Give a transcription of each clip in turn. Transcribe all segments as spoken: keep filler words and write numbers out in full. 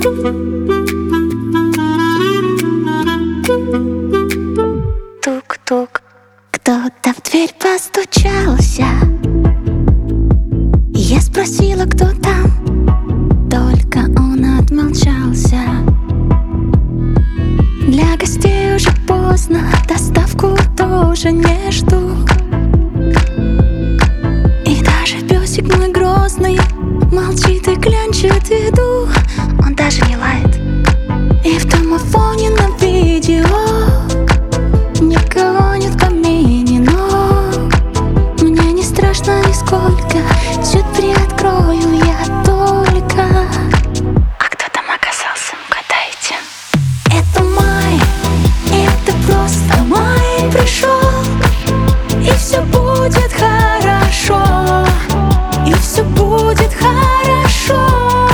Тук-тук, кто-то в дверь постучался. Я спросила, кто там, только он отмолчался. Для гостей уже поздно, доставку тоже не жду. И даже песик мой грозный молчит и клянчит еду. Он даже не лает. И в домофоне на видео никого нет в камине, но мне не страшно нисколько. Дверь приоткрою я только. А кто там оказался, угадайте? Это май, это просто май пришел. И все будет хорошо, и все будет хорошо.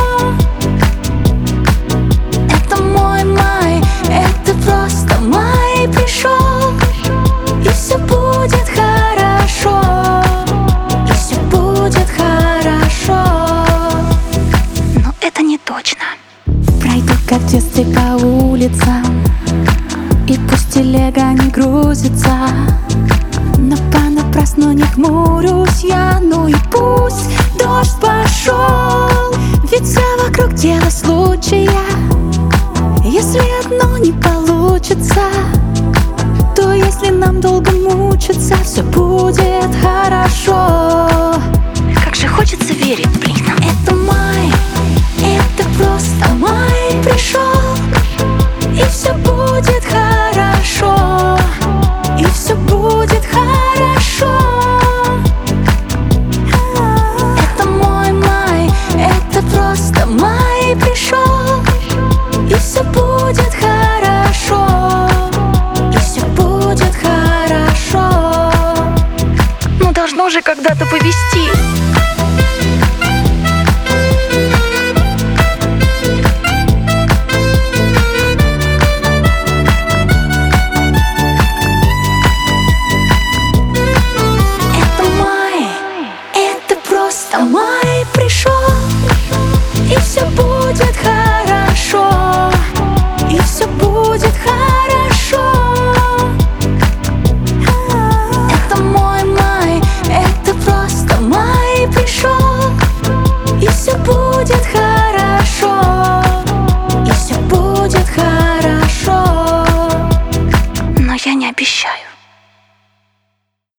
Это мой май, это просто май пришел. И все будет хорошо, и все будет хорошо. Но это не точно. Пройду как в детстве по улицам, и пусть телега не грузится, но понапрасну не хмурюсь я. Ну и пусть дождь пошел, ведь все вокруг дело случая. Если одно не получится, то если нам долго мучиться, все будет хорошо. Как же хочется верить, блин. Это май, это просто май пришел. И все будет хорошо, и все будет хорошо. Это мой май, это просто май пришел. И все будет хорошо, и все будет хорошо. Ну должно же когда-то повести. Май пришел, и все будет хорошо.